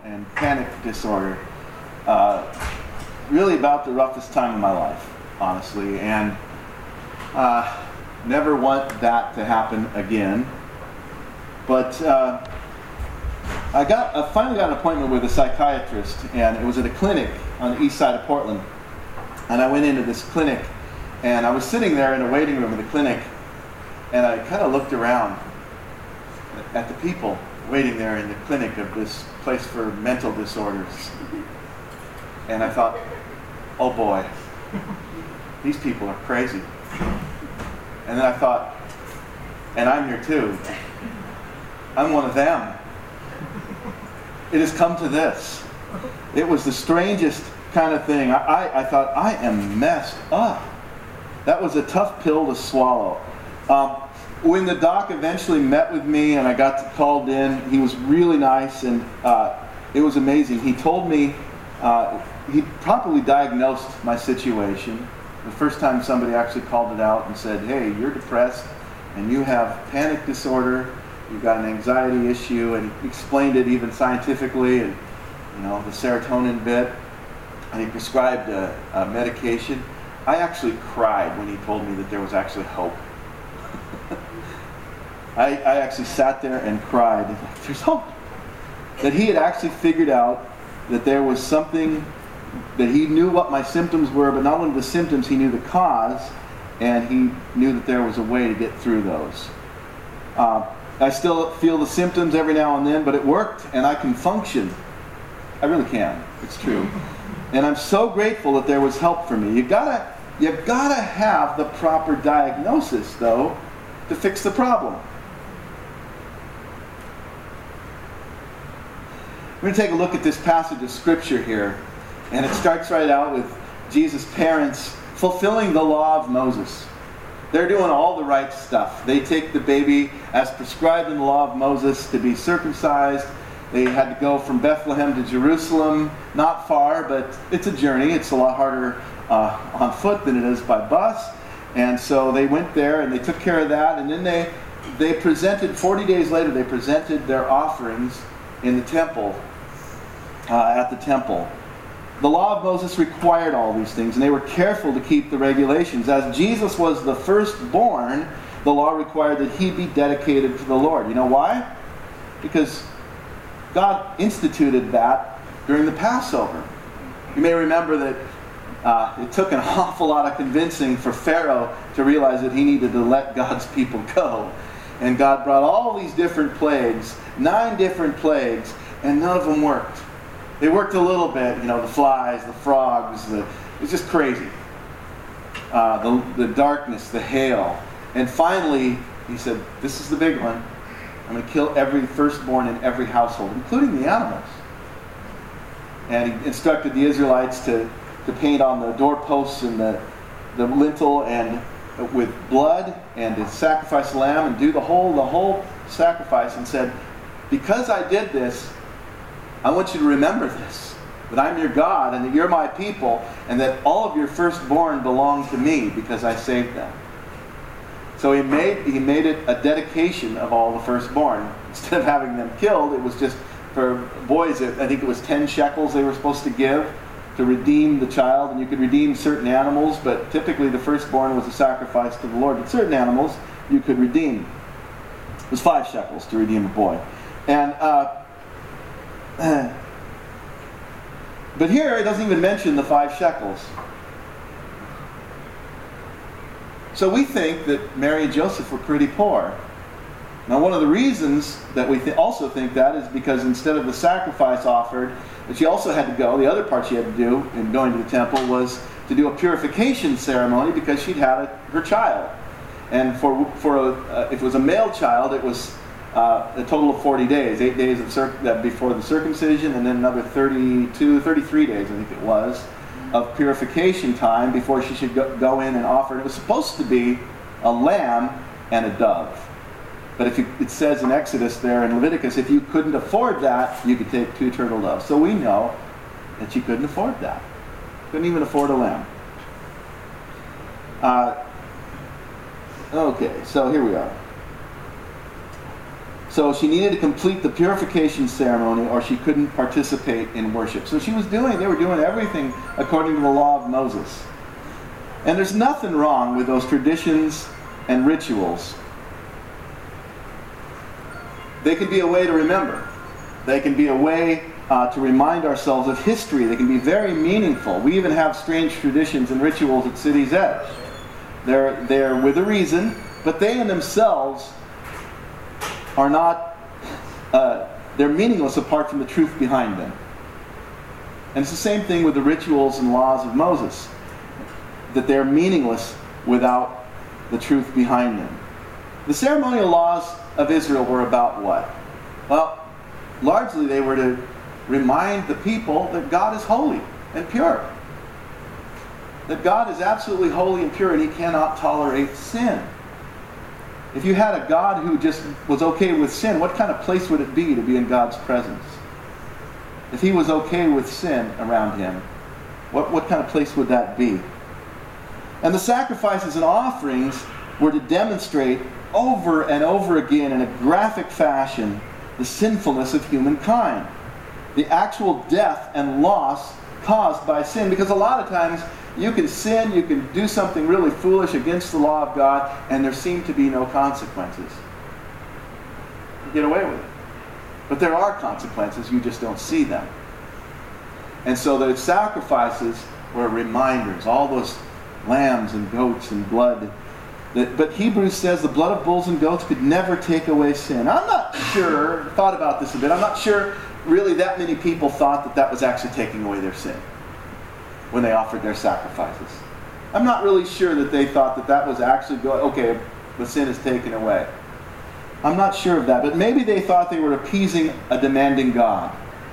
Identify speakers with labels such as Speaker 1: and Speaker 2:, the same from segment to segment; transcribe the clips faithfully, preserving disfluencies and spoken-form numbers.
Speaker 1: and panic disorder. Uh, really about the roughest time of my life, honestly, and uh, never want that to happen again. But uh, I got, I finally got an appointment with a psychiatrist, and it was at a clinic on the east side of Portland. And I went into this clinic, and I was sitting there in a waiting room of the clinic, and I kind of looked around at the people waiting there in the clinic of this place for mental disorders. And I thought, oh boy, these people are crazy. And then I thought, and I'm here too. I'm one of them. It has come to this. It was the strangest kind of thing. I, I, I thought, I am messed up. That was a tough pill to swallow. Um, when the doc eventually met with me and I got called in, he was really nice, and uh, it was amazing. He told me, uh, he properly diagnosed my situation. The first time somebody actually called it out and said, hey, you're depressed and you have panic disorder, you've got an anxiety issue, and he explained it even scientifically, and you know, the serotonin bit, and he prescribed a, a medication. I actually cried when he told me that there was actually hope. I, I actually sat there and cried. Like, there's hope. That he had actually figured out that there was something, that he knew what my symptoms were, but not only the symptoms, he knew the cause, and he knew that there was a way to get through those. Uh, I still feel the symptoms every now and then, but it worked, and I can function. I really can. It's true. And I'm so grateful that there was help for me. You gotta, you gotta have the proper diagnosis, though, to fix the problem. We're going to take a look at this passage of Scripture here. And it starts right out with Jesus' parents fulfilling the law of Moses. They're doing all the right stuff. They take the baby as prescribed in the law of Moses to be circumcised. They had to go from Bethlehem to Jerusalem. Not far, but it's a journey. It's a lot harder uh, on foot than it is by bus. And so they went there and they took care of that. And then they, they presented, forty days later, they presented their offerings in the temple, uh, at the temple. The law of Moses required all these things, and they were careful to keep the regulations. As Jesus was the firstborn, the law required that he be dedicated to the Lord. You know why? Because God instituted that during the Passover. You may remember that uh, it took an awful lot of convincing for Pharaoh to realize that he needed to let God's people go. And God brought all these different plagues, nine different plagues, and none of them worked. They worked a little bit, you know, the flies, the frogs, the, it was just crazy. Uh, the, the darkness, the hail. And finally, he said, this is the big one. I'm going to kill every firstborn in every household, including the animals. And he instructed the Israelites to, to paint on the doorposts and the, the lintel and with blood, and to sacrifice the lamb and do the whole, the whole sacrifice, and said, because I did this, I want you to remember this, that I'm your God and that you're my people, and that all of your firstborn belong to me because I saved them. So he made he made it a dedication of all the firstborn. Instead of having them killed, it was just for boys, I think it was ten shekels they were supposed to give to redeem the child, and you could redeem certain animals, but typically the firstborn was a sacrifice to the Lord. But certain animals you could redeem. It was five shekels to redeem a boy. And uh, but here it doesn't even mention the five shekels. So we think that Mary and Joseph were pretty poor. Now, one of the reasons that we th- also think that is because instead of the sacrifice offered, that she also had to go, the other part she had to do in going to the temple was to do a purification ceremony because she'd had a, her child. And for for a, uh, if it was a male child, it was Uh, a total of forty days, eight days of circ- that before the circumcision, and then another thirty-two, thirty-three days, I think it was, of purification time before she should go, go in and offer. It was supposed to be a lamb and a dove. But if you, it says in Exodus there in Leviticus, if you couldn't afford that, you could take two turtle doves. So we know that she couldn't afford that. Couldn't even afford a lamb. Uh, okay, so here we are. So she needed to complete the purification ceremony or she couldn't participate in worship. So she was doing, they were doing everything according to the law of Moses. And there's nothing wrong with those traditions and rituals. They can be a way to remember. They can be a way uh, to remind ourselves of history. They can be very meaningful. We even have strange traditions and rituals at City's Edge. They're, they're with a reason, but they in themselves are not, uh, they're meaningless apart from the truth behind them. And it's the same thing with the rituals and laws of Moses, that they're meaningless without the truth behind them. The ceremonial laws of Israel were about what? Well, largely they were to remind the people that God is holy and pure. That God is absolutely holy and pure and He cannot tolerate sin. If you had a God who just was okay with sin, what kind of place would it be to be in God's presence? If He was okay with sin around Him, what, what kind of place would that be? And the sacrifices and offerings were to demonstrate over and over again in a graphic fashion the sinfulness of humankind. The actual death and loss caused by sin. Because a lot of times you can sin, you can do something really foolish against the law of God, and there seem to be no consequences. You get away with it. But there are consequences, you just don't see them. And so the sacrifices were reminders, all those lambs and goats and blood. That, but Hebrews says the blood of bulls and goats could never take away sin. I'm not sure, thought about this a bit, I'm not sure really that many people thought that that was actually taking away their sin when they offered their sacrifices. I'm not really sure that they thought that that was actually going, okay, the sin is taken away. I'm not sure of that, but maybe they thought they were appeasing a demanding God.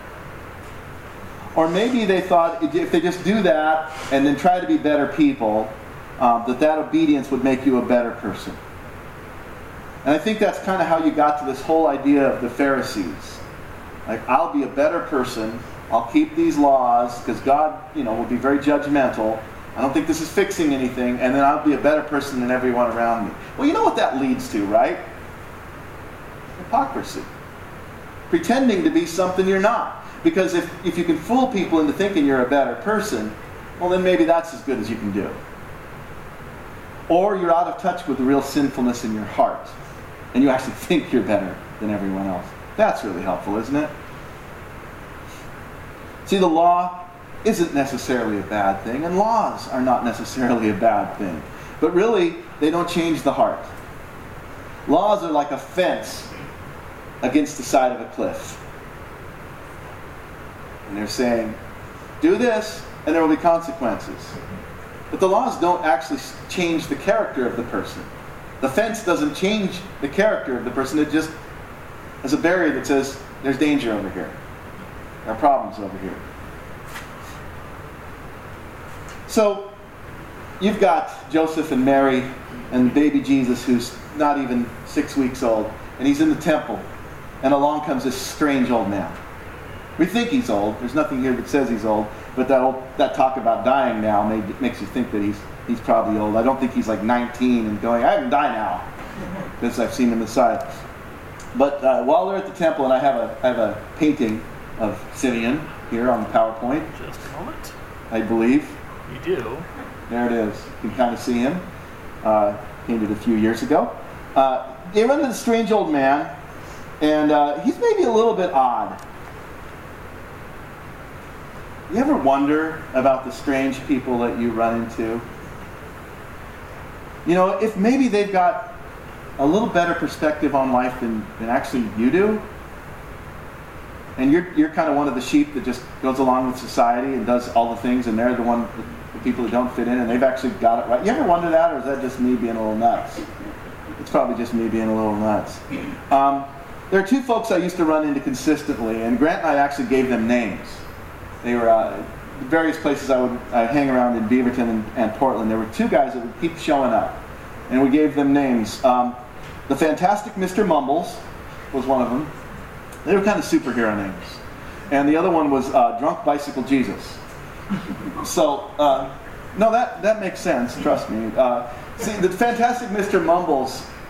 Speaker 1: Or maybe they thought if they just do that and then try to be better people, um, that that obedience would make you a better person. And I think that's kind of how you got to this whole idea of the Pharisees. Like, I'll be a better person, I'll keep these laws, because God, you know, will be very judgmental. I don't think this is fixing anything, and then I'll be a better person than everyone around me. Well, you know what that leads to, right? Hypocrisy. Pretending to be something you're not. Because if, if you can fool people into thinking you're a better person, well, then maybe that's as good as you can do. Or you're out of touch with the real sinfulness in your heart, and you actually think you're better than everyone else. That's really helpful, isn't it? See, the law isn't necessarily a bad thing, and laws are not necessarily a bad thing. But really, they don't change the heart. Laws are like a fence against the side of a cliff. And they're saying, do this, and there will be consequences. But the laws don't actually change the character of the person. The fence doesn't change the character of the person. It just is a barrier that says, there's danger over here. There are problems over here. So, you've got Joseph and Mary and baby Jesus, who's not even six weeks old, and he's in the temple, and along comes this strange old man. We think he's old. There's nothing here that says he's old, but that old, that talk about dying now may, makes you think that he's he's probably old. I don't think he's like nineteen and going, I haven't died now, because I've seen him inside. But uh, while they're at the temple, and I have a I have a painting of Simeon here on the PowerPoint.
Speaker 2: Just a moment.
Speaker 1: I believe.
Speaker 2: You do.
Speaker 1: There it is. You can kind of see him. Uh, painted a few years ago. Uh, they run into the strange old man, and uh, he's maybe a little bit odd. You ever wonder about the strange people that you run into? You know, if maybe they've got a little better perspective on life than, than actually you do, and you're you're kind of one of the sheep that just goes along with society and does all the things, and they're the one, the people that don't fit in, and they've actually got it right. You ever wonder that, or is that just me being a little nuts? It's probably just me being a little nuts. Um, there are two folks I used to run into consistently, and Grant and I actually gave them names. They were uh, various places I would I'd hang around in Beaverton and, and Portland. There were two guys that would keep showing up, and we gave them names. Um, the Fantastic Mister Mumbles was one of them. They were kind of superhero names. And the other one was uh, Drunk Bicycle Jesus. So, uh, no, that, that makes sense, trust me. Uh, see, the Fantastic Mister Mumbles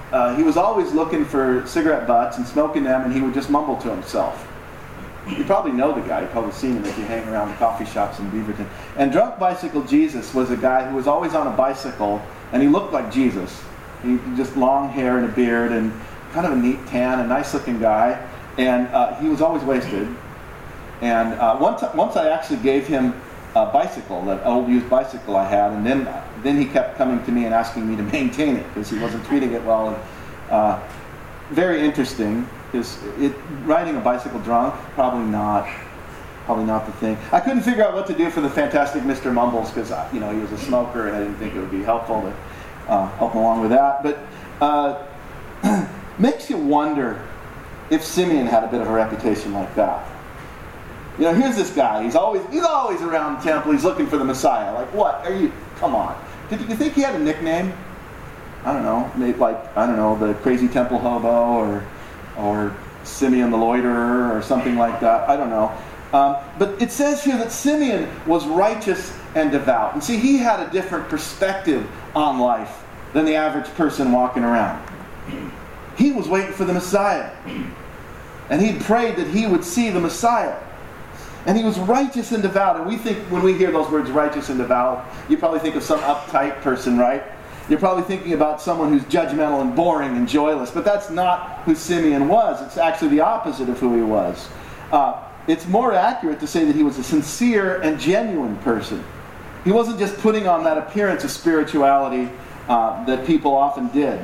Speaker 1: uh, he was always looking for cigarette butts and smoking them, and he would just mumble to himself. You probably know the guy. You've probably seen him if you hang around the coffee shops in Beaverton. And Drunk Bicycle Jesus was a guy who was always on a bicycle, and he looked like Jesus. He just long hair and a beard and kind of a neat tan, a nice-looking guy. And uh, he was always wasted. And uh, once, once I actually gave him a bicycle, that old used bicycle I had, and then then he kept coming to me and asking me to maintain it because he wasn't treating it well. And, uh, very interesting. Because it, riding a bicycle drunk, probably not, probably not the thing. I couldn't figure out what to do for the fantastic Mister Mumbles because you know he was a smoker and I didn't think it would be helpful to uh, help him along with that. But uh, makes you wonder if Simeon had a bit of a reputation like that. You know, here's this guy. He's always he's always around the temple. He's looking for the Messiah. Like, what are you? Come on. Did you think he had a nickname? I don't know. Maybe like I don't know, the Crazy Temple Hobo or. or Simeon the Loiterer or something like that. I don't know. Um, but it says here that Simeon was righteous and devout. And see, he had a different perspective on life than the average person walking around. He was waiting for the Messiah. And he prayed that he would see the Messiah. And he was righteous and devout. And we think, when we hear those words, righteous and devout, you probably think of some uptight person, right? You're probably thinking about someone who's judgmental and boring and joyless, but that's not who Simeon was. It's actually the opposite of who he was. Uh, it's more accurate to say that he was a sincere and genuine person. He wasn't just putting on that appearance of spirituality uh, that people often did.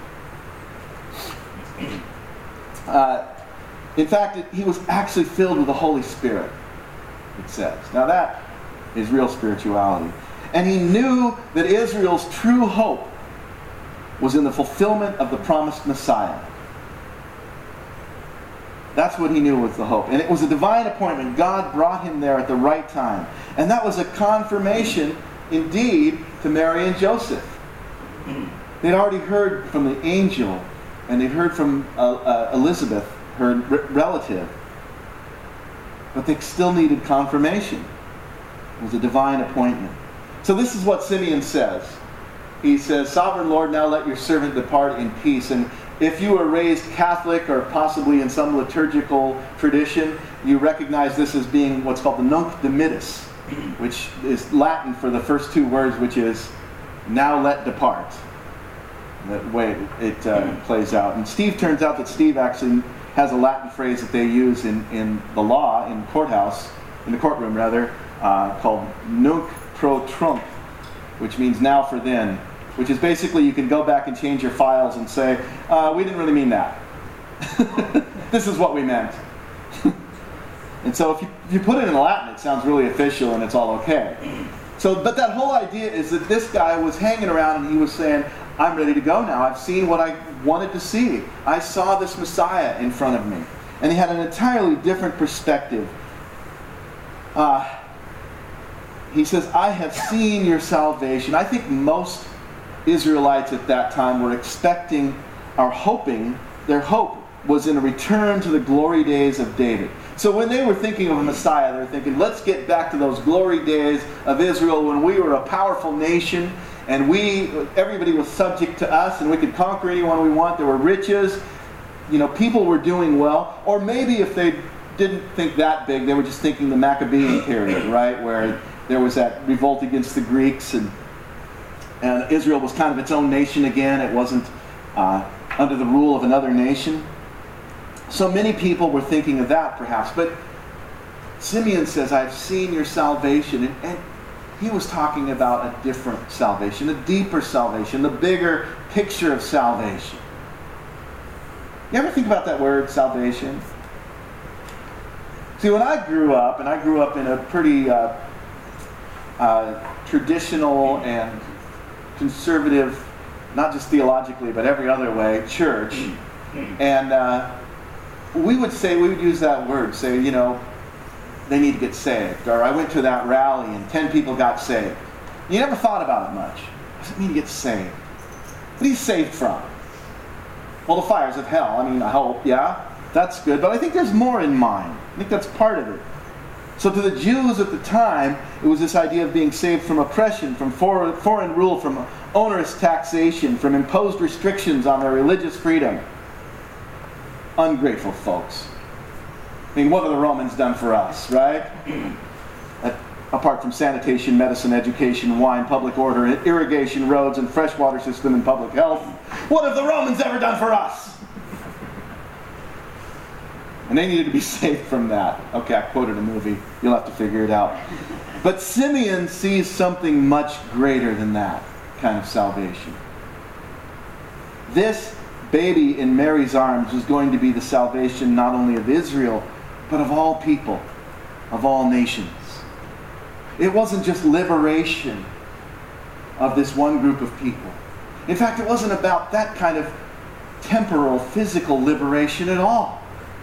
Speaker 1: Uh, in fact, it, he was actually filled with the Holy Spirit, it says. Now that is real spirituality. And he knew that Israel's true hope was in the fulfillment of the promised Messiah. That's what he knew was the hope. And it was a divine appointment. God brought him there at the right time. And that was a confirmation, indeed, to Mary and Joseph. They'd already heard from the angel, and they'd heard from uh, uh, Elizabeth, her r- relative. But they still needed confirmation. It was a divine appointment. So this is what Simeon says. He says, "Sovereign Lord, now let your servant depart in peace." And if you were raised Catholic or possibly in some liturgical tradition, you recognize this as being what's called the Nunc Dimittis, which is Latin for the first two words, which is, "now let depart." That way it uh, plays out. And Steve, turns out that Steve actually has a Latin phrase that they use in, in the law, in the courthouse, in the courtroom rather, uh, called Nunc pro trunc, which means now for then, which is basically you can go back and change your files and say, uh, we didn't really mean that. This is what we meant. And so if you, if you put it in Latin, it sounds really official and it's all okay. So, but that whole idea is that this guy was hanging around and he was saying, I'm ready to go now. I've seen what I wanted to see. I saw this Messiah in front of me. And he had an entirely different perspective. Uh, He says, I have seen your salvation. I think most Israelites at that time were expecting or hoping, their hope was in a return to the glory days of David. So when they were thinking of a Messiah, they were thinking, let's get back to those glory days of Israel when we were a powerful nation and we, everybody was subject to us and we could conquer anyone we want. There were riches. You know, people were doing well. Or maybe if they didn't think that big, they were just thinking the Maccabean period, right, where there was that revolt against the Greeks, and and Israel was kind of its own nation again. It wasn't uh, under the rule of another nation. So many people were thinking of that, perhaps. But Simeon says, I've seen your salvation. And, and he was talking about a different salvation, a deeper salvation, the bigger picture of salvation. You ever think about that word, salvation? See, when I grew up, and I grew up in a pretty uh, uh, traditional and conservative, not just theologically, but every other way, church, and uh, we would say, we would use that word, say, you know, they need to get saved. Or I went to that rally and ten people got saved. You never thought about it much. What does it mean to get saved? What are you saved from? Well, the fires of hell. I mean, I hope, yeah, that's good. But I think there's more in mind. I think that's part of it. So to the Jews at the time, it was this idea of being saved from oppression, from foreign, foreign rule, from onerous taxation, from imposed restrictions on their religious freedom. Ungrateful folks. I mean, what have the Romans done for us, right? Apart from sanitation, medicine, education, wine, public order, irrigation, roads, and freshwater system, and public health. What have the Romans ever done for us? And they needed to be saved from that. Okay, I quoted a movie. You'll have to figure it out. But Simeon sees something much greater than that kind of salvation. This baby in Mary's arms was going to be the salvation not only of Israel, but of all people, of all nations. It wasn't just liberation of this one group of people. In fact, it wasn't about that kind of temporal, physical liberation at all.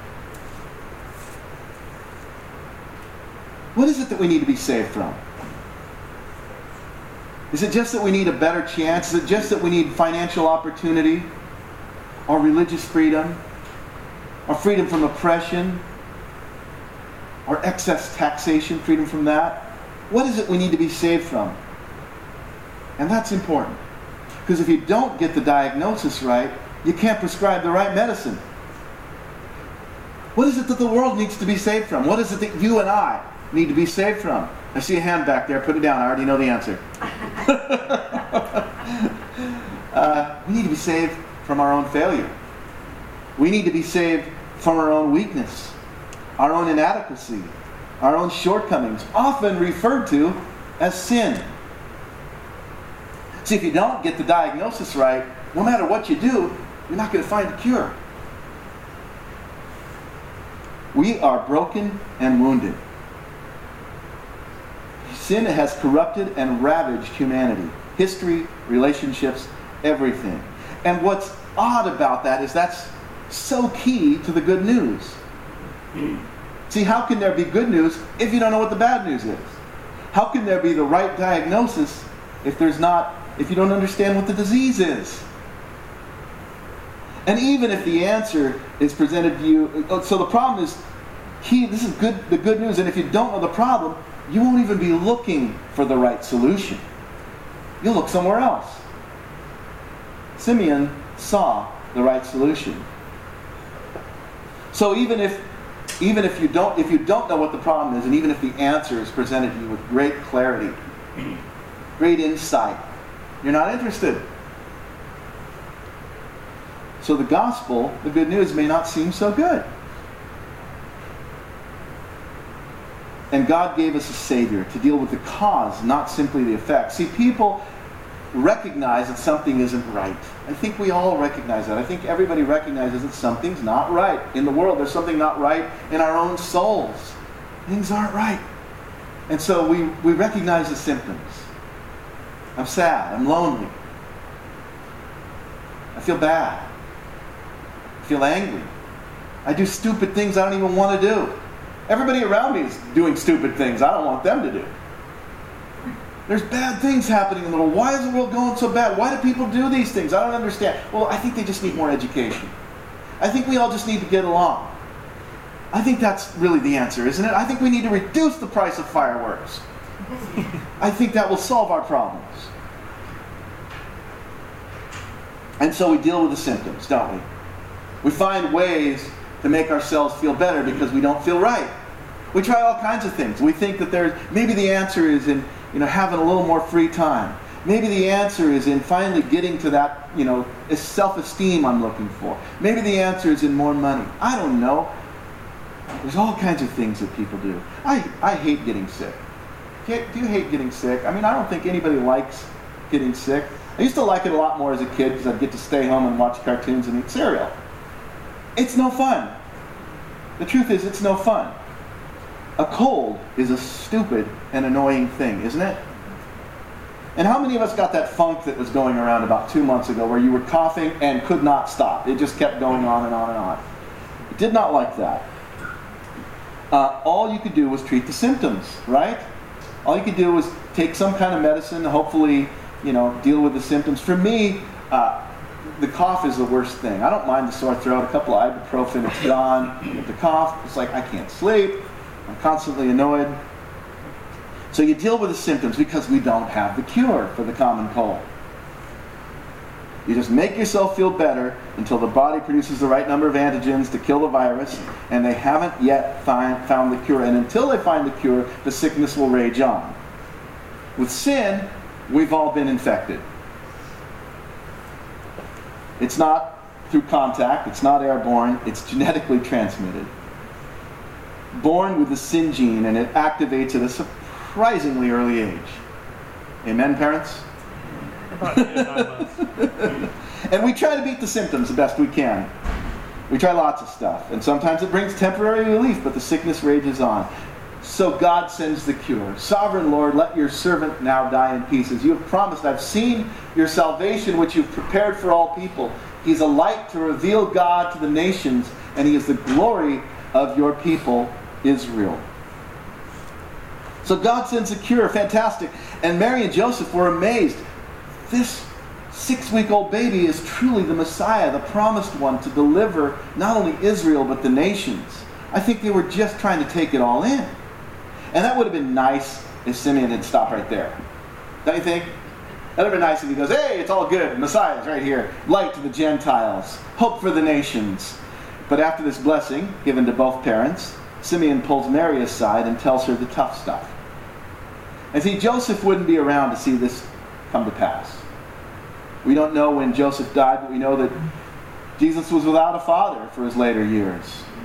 Speaker 1: What is it that we need to be saved from? Is it just that we need a better chance? Is it just that we need financial opportunity? Or religious freedom? Or freedom from oppression? Or excess taxation, freedom from that? What is it we need to be saved from? And that's important. Because if you don't get the diagnosis right, you can't prescribe the right medicine. What is it that the world needs to be saved from? What is it that you and I need to be saved from? I see a hand back there. Put it down. I already know the answer. uh, we need to be saved from our own failure. We need to be saved from our own weakness, our own inadequacy, our own shortcomings, often referred to as sin. See, if you don't get the diagnosis right, no matter what you do, you're not going to find a cure. We are broken and wounded. Sin has corrupted and ravaged humanity. History, relationships, everything. And what's odd about that is that's so key to the good news. See, how can there be good news if you don't know what the bad news is? How can there be the right diagnosis if there's not, if you don't understand what the disease is? And even if the answer is presented to you, so the problem is, key, this is good, the good news, and if you don't know the problem, you won't even be looking for the right solution. You'll look somewhere else. Simeon saw the right solution. So even if even if you don't if you don't know what the problem is, and even if the answer is presented to you with great clarity, great insight, you're not interested. So the gospel, the good news, may not seem so good. And God gave us a Savior to deal with the cause, not simply the effect. See, people recognize that something isn't right. I think we all recognize that. I think everybody recognizes that something's not right in the world. There's something not right in our own souls. Things aren't right. And so we, we recognize the symptoms. I'm sad. I'm lonely. I feel bad. I feel angry. I do stupid things I don't even want to do. Everybody around me is doing stupid things I don't want them to do. There's bad things happening in the world. Why is the world going so bad? Why do people do these things? I don't understand. Well, I think they just need more education. I think we all just need to get along. I think that's really the answer, isn't it? I think we need to reduce the price of fireworks. I think that will solve our problems. And so we deal with the symptoms, don't we? We find ways to make ourselves feel better because we don't feel right. We try all kinds of things. We think that there's, maybe the answer is in, you know, having a little more free time. Maybe the answer is in finally getting to that, you know, self-esteem I'm looking for. Maybe the answer is in more money. I don't know. There's all kinds of things that people do. I, I hate getting sick. Do you hate getting sick? I mean, I don't think anybody likes getting sick. I used to like it a lot more as a kid because I'd get to stay home and watch cartoons and eat cereal. It's no fun. The truth is, it's no fun. A cold is a stupid and annoying thing, isn't it? And how many of us got that funk that was going around about two months ago where you were coughing and could not stop? It just kept going on and on and on. I did not like that. Uh, all you could do was treat the symptoms, right? All you could do was take some kind of medicine, hopefully, you know, deal with the symptoms. For me, uh, the cough is the worst thing. I don't mind the sore throat. A couple of ibuprofen, it's gone. But the cough, it's like I can't sleep. I'm constantly annoyed. So you deal with the symptoms because we don't have the cure for the common cold. You just make yourself feel better until the body produces the right number of antigens to kill the virus, and they haven't yet find, found the cure. And until they find the cure, the sickness will rage on. With sin, we've all been infected. It's not through contact, it's not airborne, it's genetically transmitted. Born with the sin gene, and it activates at a surprisingly early age. Amen, parents? And we try to beat the symptoms the best we can. We try lots of stuff, and sometimes it brings temporary relief, but the sickness rages on. So God sends the cure. Sovereign Lord, let your servant now die in peace. As you have promised, I've seen your salvation, which you've prepared for all people. He's a light to reveal God to the nations, and he is the glory of your people, Israel. So God sends a cure. Fantastic. And Mary and Joseph were amazed. This six-week-old baby is truly the Messiah, the promised one to deliver not only Israel, but the nations. I think they were just trying to take it all in. And that would have been nice if Simeon had stopped right there. Don't you think? That would have been nice if he goes, hey, it's all good. Messiah's right here. Light to the Gentiles. Hope for the nations. But after this blessing, given to both parents, Simeon pulls Mary aside and tells her the tough stuff. And see, Joseph wouldn't be around to see this come to pass. We don't know when Joseph died, but we know that Jesus was without a father for his later years.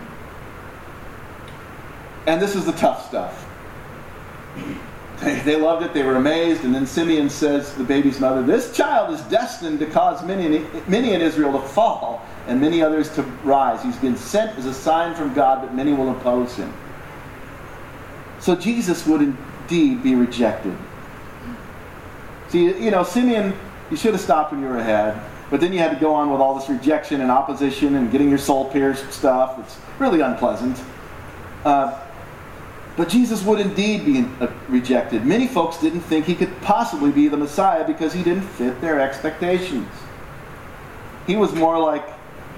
Speaker 1: And this is the tough stuff. They, they loved it, they were amazed, and then Simeon says to the baby's mother, this child is destined to cause many, many in Israel to fall, and many others to rise. He's been sent as a sign from God, but many will oppose him. So Jesus would indeed be rejected. See, you know, Simeon, you should have stopped when you were ahead, but then you had to go on with all this rejection and opposition and getting your soul pierced stuff. It's really unpleasant. Uh, but Jesus would indeed be uh, rejected. Many folks didn't think he could possibly be the Messiah because he didn't fit their expectations. He was more like,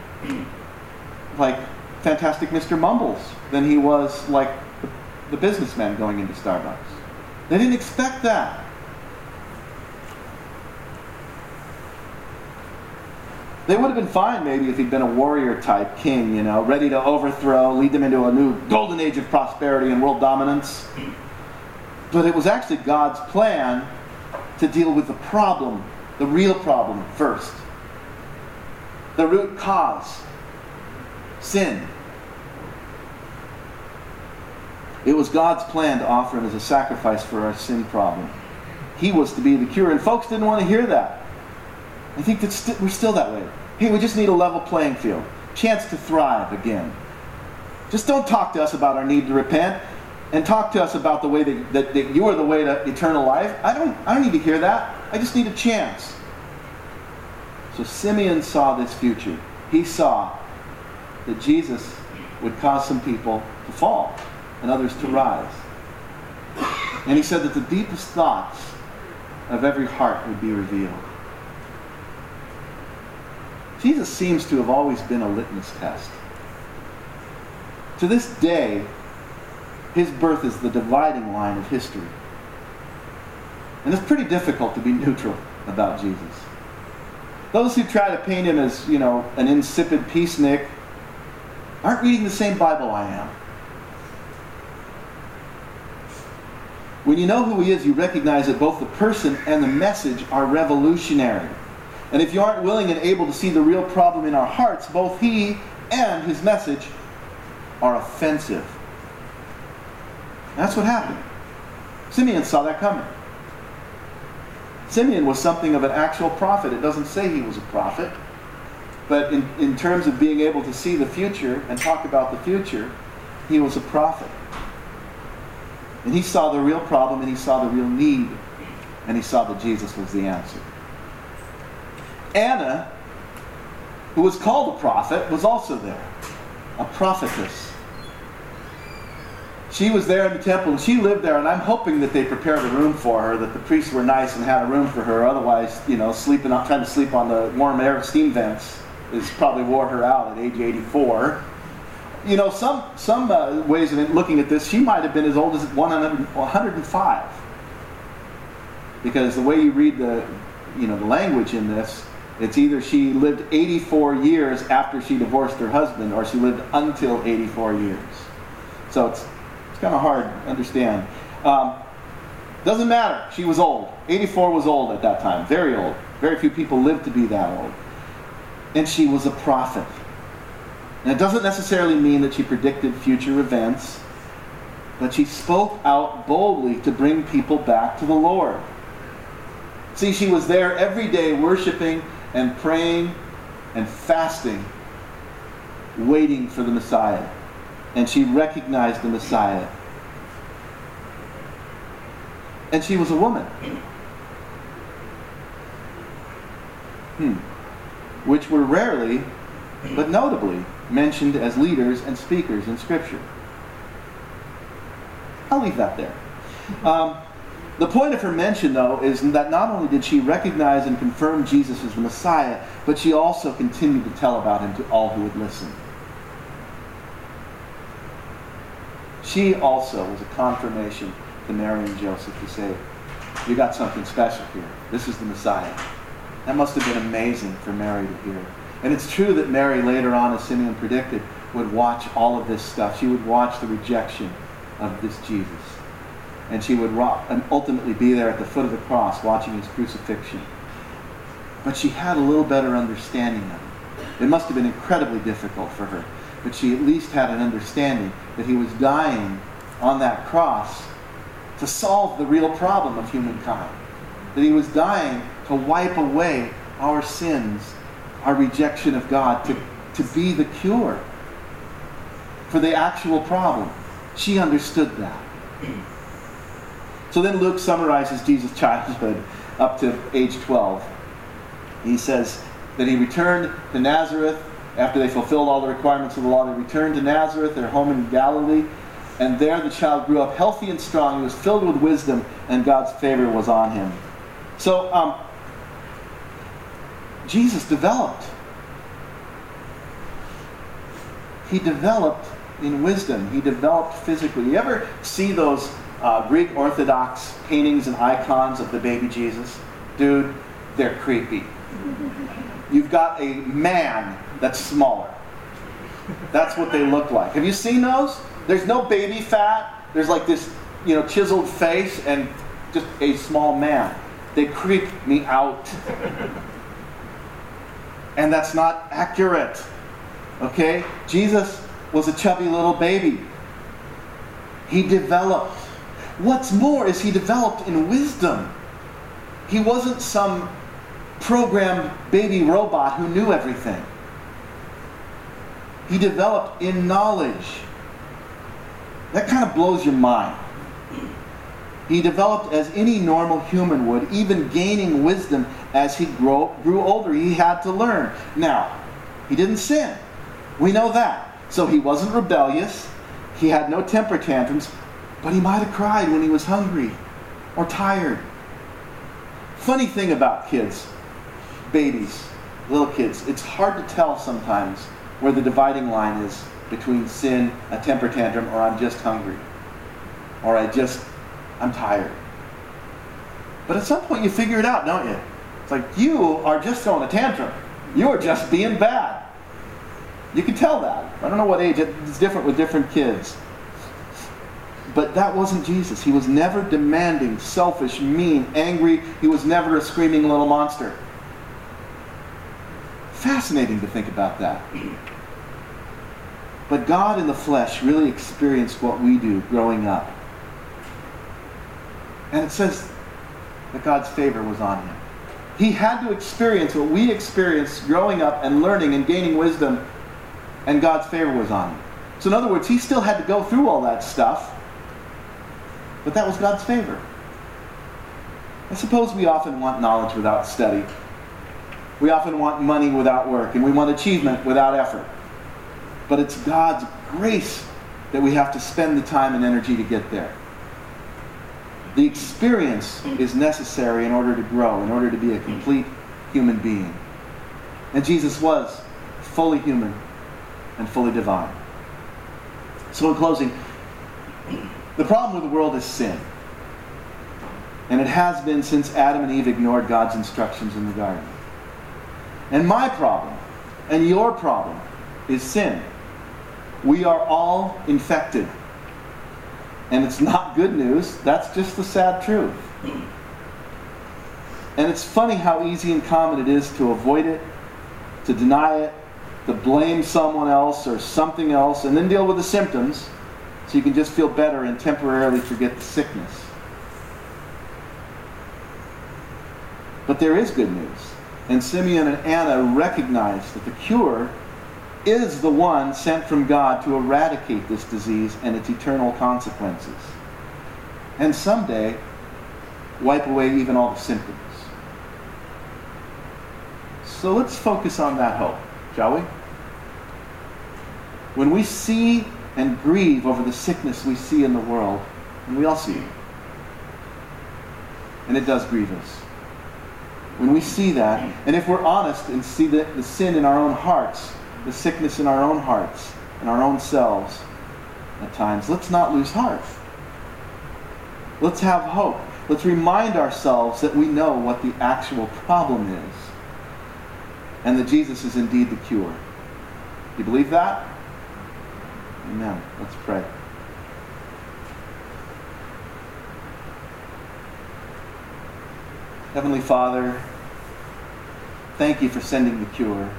Speaker 1: like Fantastic Mister Mumbles than he was like the, the businessman going into Starbucks. They didn't expect that. They would have been fine maybe if he'd been a warrior type king, you know, ready to overthrow, lead them into a new golden age of prosperity and world dominance. But it was actually God's plan to deal with the problem, the real problem first. The root cause, sin. It was God's plan to offer him as a sacrifice for our sin problem. He was to be the cure, and folks didn't want to hear that. I think that st- we're still that way. Hey, we just need a level playing field. Chance to thrive again. Just don't talk to us about our need to repent, and talk to us about the way that, that, that you are the way to eternal life. I don't, I don't need to hear that. I just need a chance. So Simeon saw this future. He saw that Jesus would cause some people to fall and others to rise. And he said that the deepest thoughts of every heart would be revealed. Jesus seems to have always been a litmus test. To this day, his birth is the dividing line of history. And it's pretty difficult to be neutral about Jesus. Those who try to paint him as, you know, an insipid peacenik aren't reading the same Bible I am. When you know who he is, you recognize that both the person and the message are revolutionary. And if you aren't willing and able to see the real problem in our hearts, both he and his message are offensive. That's what happened. Simeon saw that coming. Simeon was something of an actual prophet. It doesn't say he was a prophet. But in, in terms of being able to see the future and talk about the future, he was a prophet. And he saw the real problem, and he saw the real need. And he saw that Jesus was the answer. Anna, who was called a prophet, was also there. A prophetess. She was there in the temple, and she lived there, and I'm hoping that they prepared a room for her, that the priests were nice and had a room for her. Otherwise, you know, sleeping, trying to sleep on the warm air steam vents is probably wore her out at age eighty-four. you know, some some uh, ways of looking at this, she might have been as old as one hundred five. Because the way you read the, you know, the language in this, it's either she lived eighty-four years after she divorced her husband, or she lived until eighty-four years. So it's it's kind of hard to understand. Um, doesn't matter. She was old. eighty-four was old at that time. Very old. Very few people lived to be that old. And she was a prophet. And it doesn't necessarily mean that she predicted future events, but she spoke out boldly to bring people back to the Lord. See, she was there every day worshiping and praying and fasting, waiting for the Messiah. And she recognized the Messiah. And she was a woman. Hmm. Which were rarely, but notably, mentioned as leaders and speakers in Scripture. I'll leave that there. Um, the point of her mention, though, is that not only did she recognize and confirm Jesus as the Messiah, but she also continued to tell about him to all who would listen. She also was a confirmation to Mary and Joseph to say, you got something special here. This is the Messiah. That must have been amazing for Mary to hear. And it's true that Mary later on, as Simeon predicted, would watch all of this stuff. She would watch the rejection of this Jesus. And she would rock, and ultimately be there at the foot of the cross watching his crucifixion. But she had a little better understanding of it. It must have been incredibly difficult for her. But she at least had an understanding that he was dying on that cross to solve the real problem of humankind. That he was dying to wipe away our sins, our rejection of God, to, to be the cure for the actual problem. She understood that. So then Luke summarizes Jesus' childhood up to age twelve. He says that he returned to Nazareth after they fulfilled all the requirements of the law. They returned to Nazareth, their home in Galilee, and there the child grew up healthy and strong. He was filled with wisdom, and God's favor was on him. So, um, Jesus developed. He developed in wisdom. He developed physically. You ever see those uh, Greek Orthodox paintings and icons of the baby Jesus? Dude, they're creepy. You've got a man that's smaller. That's what they look like. Have you seen those? There's no baby fat. There's like this, you know, chiseled face and just a small man. They creep me out. And that's not accurate. Okay? Jesus was a chubby little baby. He developed. What's more is he developed in wisdom. He wasn't some programmed baby robot who knew everything. He developed in knowledge. That kind of blows your mind. He developed as any normal human would, even gaining wisdom as he grew, grew older. He had to learn. Now, he didn't sin. We know that. So he wasn't rebellious. He had no temper tantrums. But he might have cried when he was hungry or tired. Funny thing about kids, babies, little kids, it's hard to tell sometimes where the dividing line is between sin, a temper tantrum, or I'm just hungry. Or I just, I'm tired. But at some point you figure it out, don't you? It's like, you are just throwing a tantrum. You are just being bad. You can tell that. I don't know what age, it's different with different kids. But that wasn't Jesus. He was never demanding, selfish, mean, angry. He was never a screaming little monster. Fascinating to think about that. But God in the flesh really experienced what we do growing up. And it says that God's favor was on him. He had to experience what we experienced growing up and learning and gaining wisdom, and God's favor was on him. So in other words, he still had to go through all that stuff, but that was God's favor. I suppose we often want knowledge without study. We often want money without work, and we want achievement without effort. But it's God's grace that we have to spend the time and energy to get there. The experience is necessary in order to grow, in order to be a complete human being. And Jesus was fully human and fully divine. So in closing, the problem with the world is sin. And it has been since Adam and Eve ignored God's instructions in the garden. And my problem, and your problem, is sin. We are all infected. And it's not good news. That's just the sad truth. And it's funny how easy and common it is to avoid it, to deny it, to blame someone else or something else, and then deal with the symptoms so you can just feel better and temporarily forget the sickness. But there is good news. And Simeon and Anna recognize that the cure is the one sent from God to eradicate this disease and its eternal consequences. And someday, wipe away even all the symptoms. So let's focus on that hope, shall we? When we see and grieve over the sickness we see in the world, and we all see it, and it does grieve us. When we see that, and if we're honest and see the, the sin in our own hearts, the sickness in our own hearts, in our own selves, at times, let's not lose heart. Let's have hope. Let's remind ourselves that we know what the actual problem is, and that Jesus is indeed the cure. You believe that? Amen. Let's pray. Heavenly Father, thank you for sending the cure.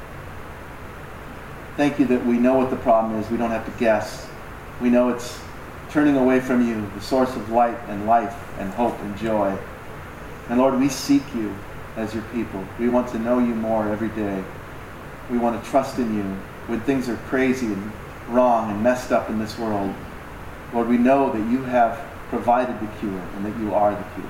Speaker 1: Thank you that we know what the problem is. We don't have to guess. We know it's turning away from you, the source of light and life and hope and joy. And Lord, we seek you as your people. We want to know you more every day. We want to trust in you when things are crazy and wrong and messed up in this world. Lord, we know that you have provided the cure and that you are the cure.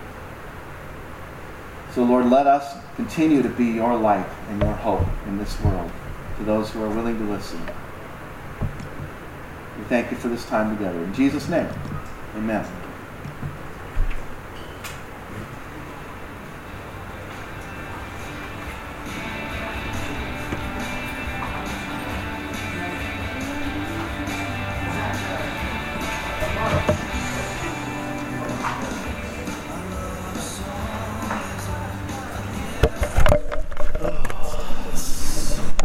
Speaker 1: So Lord, let us continue to be your light and your hope in this world to those who are willing to listen. We thank you for this time together. In Jesus' name, amen.